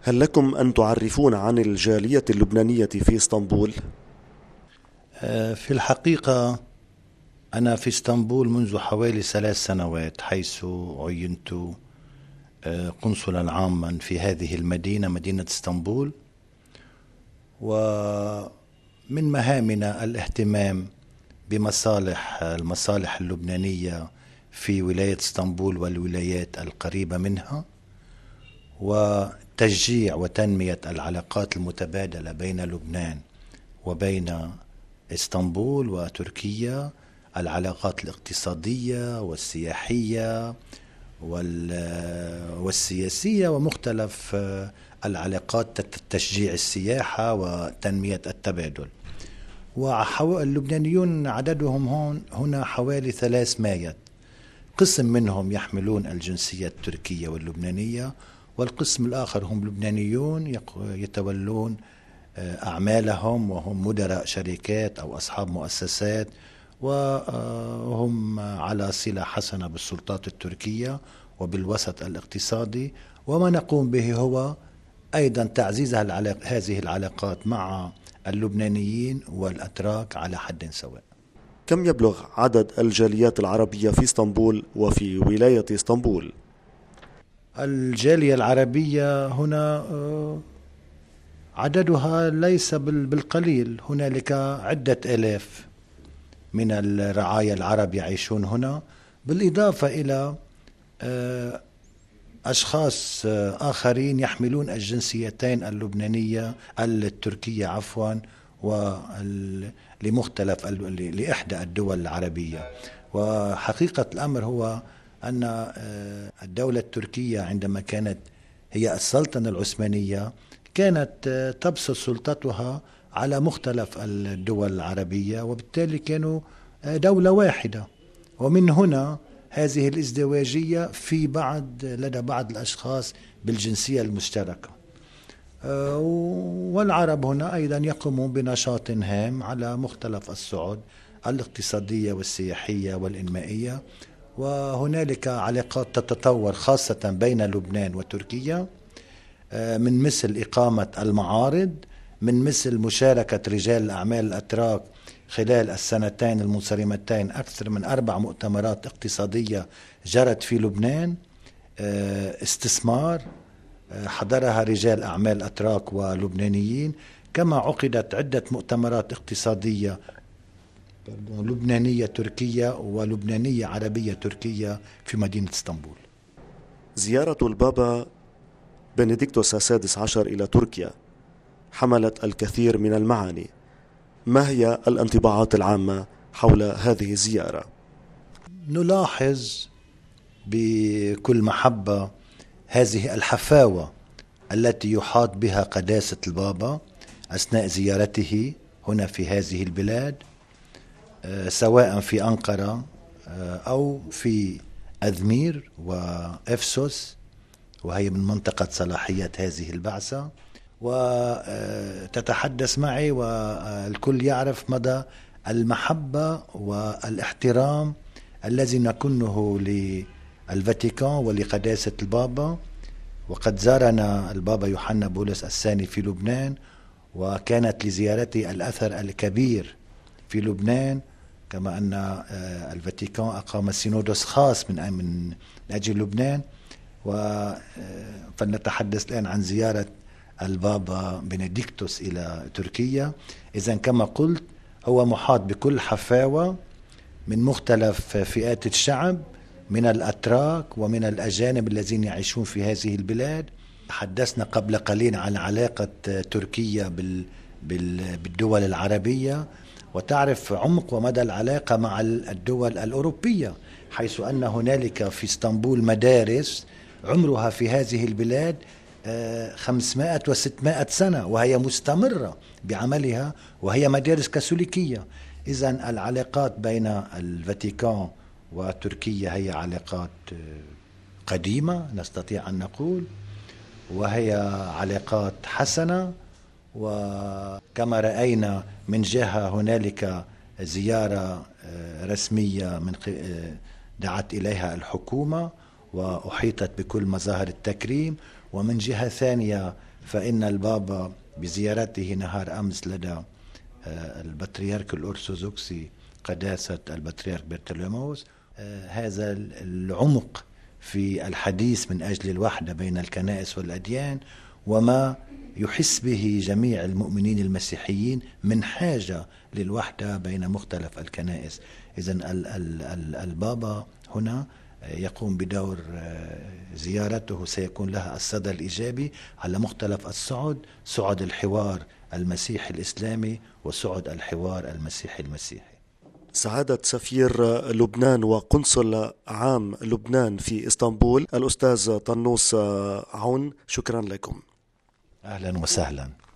هل لكم أن تعرفون عن الجالية اللبنانية في اسطنبول؟ في الحقيقة أنا في اسطنبول منذ حوالي 3 سنوات، حيث عينت قنصلا عاما في هذه المدينة، مدينة اسطنبول. ومن مهامنا الاهتمام المصالح اللبنانية في ولاية اسطنبول والولايات القريبة منها، وتشجيع وتنمية العلاقات المتبادلة بين لبنان وبين اسطنبول وتركيا، العلاقات الاقتصادية والسياحية والسياسية ومختلف العلاقات، تشجيع السياحة وتنمية التبادل. واللبنانيون عددهم هنا حوالي 300، قسم منهم يحملون الجنسية التركية واللبنانية، والقسم الآخر هم لبنانيون يتولون أعمالهم، وهم مدراء شركات أو أصحاب مؤسسات، وهم على صلة حسنة بالسلطات التركية وبالوسط الاقتصادي. وما نقوم به هو أيضا تعزيز هذه العلاقات مع اللبنانيين والأتراك على حد سواء. كم يبلغ عدد الجاليات العربية في اسطنبول وفي ولاية اسطنبول؟ الجالية العربية هنا عددها ليس بالقليل، هنالك عدة آلاف من الرعايا العرب يعيشون هنا، بالإضافة إلى أشخاص آخرين يحملون الجنسيتين التركية لإحدى الدول العربية. وحقيقة الأمر هو أن الدولة التركية عندما كانت هي السلطنة العثمانية كانت تبسط سلطتها على مختلف الدول العربية، وبالتالي كانوا دولة واحدة. ومن هنا هذه الازدواجية لدى بعض الأشخاص بالجنسية المشتركة. والعرب هنا أيضا يقومون بنشاط هام على مختلف الصعد الاقتصادية والسياحية والإنمائية. وهنالك علاقات تتطور خاصة بين لبنان وتركيا، من مثل إقامة المعارض، من مثل مشاركة رجال الأعمال الأتراك خلال السنتين المنصرمتين أكثر من 4 مؤتمرات اقتصادية جرت في لبنان، استثمار حضرها رجال أعمال أتراك ولبنانيين، كما عقدت عدة مؤتمرات اقتصادية لبنانية تركية ولبنانية عربية تركية في مدينة اسطنبول. زيارة البابا بنديكتوس السادس عشر إلى تركيا حملت الكثير من المعاني. ما هي الانطباعات العامة حول هذه الزيارة؟ نلاحظ بكل محبة هذه الحفاوة التي يحاط بها قداسة البابا أثناء زيارته هنا في هذه البلاد، سواء في أنقرة أو في أذمير وإفسوس، وهي من منطقة صلاحية هذه البعثة. وتتحدث معي والكل يعرف مدى المحبة والاحترام الذي نكنه للفاتيكان ولقداسة البابا. وقد زارنا البابا يوحنا بولس الثاني في لبنان، وكانت لزيارته الأثر الكبير في لبنان، كما أن الفاتيكان أقام سينودوس خاص من أجل لبنان. فلنتحدث الآن عن زيارة البابا بنديكتوس إلى تركيا. إذن كما قلت هو محاط بكل حفاوة من مختلف فئات الشعب، من الأتراك ومن الأجانب الذين يعيشون في هذه البلاد. تحدثنا قبل قليل عن علاقة تركيا بالدول العربية، وتعرف عمق ومدى العلاقة مع الدول الأوروبية، حيث أن هنالك في اسطنبول مدارس عمرها في هذه البلاد 500 و600 سنة، وهي مستمرة بعملها، وهي مدارس كاثوليكية. إذن العلاقات بين الفاتيكان وتركيا هي علاقات قديمة نستطيع أن نقول، وهي علاقات حسنة. وكما رأينا من جهة هنالك زيارة رسمية دعت إليها الحكومة وأحيطت بكل مظاهر التكريم، ومن جهة ثانية فإن البابا بزيارته نهار أمس لدى البطريرك الأرثوذكسي قداسة البطريرك برتولوموس هذا العمق في الحديث من أجل الوحدة بين الكنائس والأديان، وما يحس به جميع المؤمنين المسيحيين من حاجة للوحدة بين مختلف الكنائس. إذن البابا هنا يقوم بدور، زيارته سيكون لها الصدى الإيجابي على مختلف الصعد، صعد الحوار المسيحي الإسلامي وصعد الحوار المسيحي المسيحي. سعادة سفير لبنان وقنصل عام لبنان في إسطنبول الأستاذ طنوس عون، شكرا لكم. أهلا وسهلا.